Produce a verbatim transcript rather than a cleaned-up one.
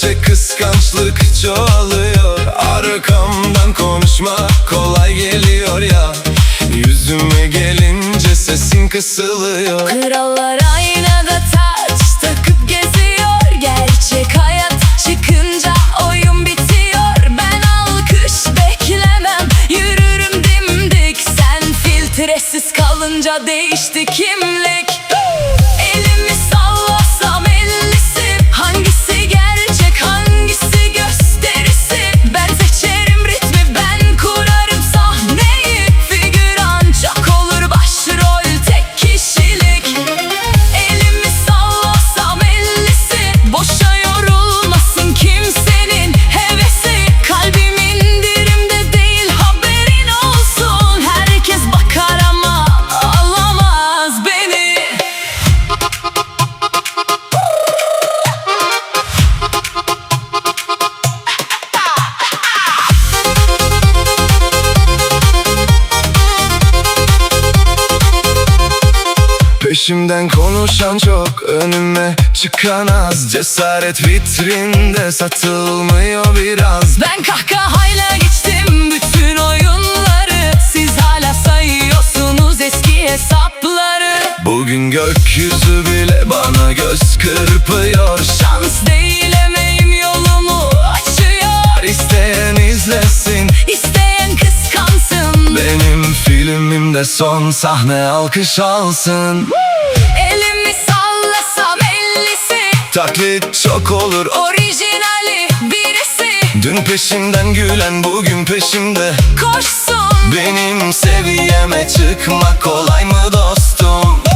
Gördükçe kıskançlık çoğalıyor. Arkamdan konuşma kolay geliyor ya. Yüzüme gelince sesin kısılıyor. Krallar aynada taç takıp geziyor. Gerçek hayat çıkınca oyun bitiyor. Ben alkış beklemem, yürürüm dimdik. Sen filtresiz kalınca değişti kimlik. Elimi sallasam ellisi, hangisi gerçek hangisi gösterisi? Ben seçerim ritmi, ben kurarım sahneyi. Figüran çok olur, başrol tek kişilik. Elimi sallasam ellisi, boşa yorulmasın kimsenin hevesi. Kalbim indirimde değil, haberin olsun. Herkes bakar ama alamaz beni. Peşimden konuşan çok, önüme çıkan az. Cesaret vitrinde satılmıyor biraz. Ben kahkahayla geçtim bütün oyunları. Siz hala sayıyorsunuz eski hesapları. Bugün gökyüzü bile bana göz kırpıyor. Şans değil emeğim yolumu açıyor. İsteyen izlesin, İsteyen kıskansın. benim filmimde son sahne alkış alsın. Elimi sallasam ellisi, Taklit çok olur, orijinali birisi. dün peşimden gülen bugün peşimde. Koşsun, Benim seviyeme çıkmak kolay mı dostum?